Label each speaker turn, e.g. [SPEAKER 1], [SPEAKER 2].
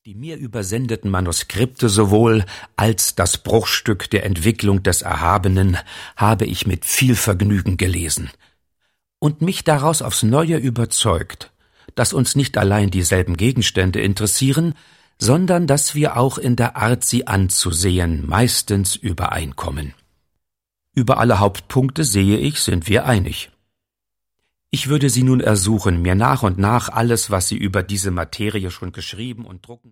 [SPEAKER 1] Die mir übersendeten Manuskripte sowohl als das Bruchstück der Entwicklung des Erhabenen habe ich mit viel Vergnügen gelesen und mich daraus aufs Neue überzeugt, dass uns nicht allein dieselben Gegenstände interessieren, sondern dass wir auch in der Art, sie anzusehen, meistens übereinkommen. Über alle Hauptpunkte, sehe ich, sind wir einig. Ich würde Sie nun ersuchen, mir nach und nach alles, was Sie über diese Materie schon geschrieben und drucken